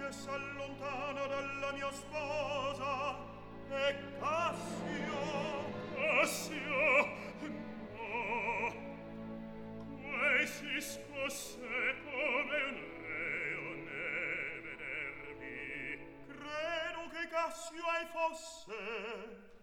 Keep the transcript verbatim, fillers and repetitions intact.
che s'allontana dalla mia sposa e Cassio Cassio no quei si scosse come un reo ne vedervi credo che Cassio ei fosse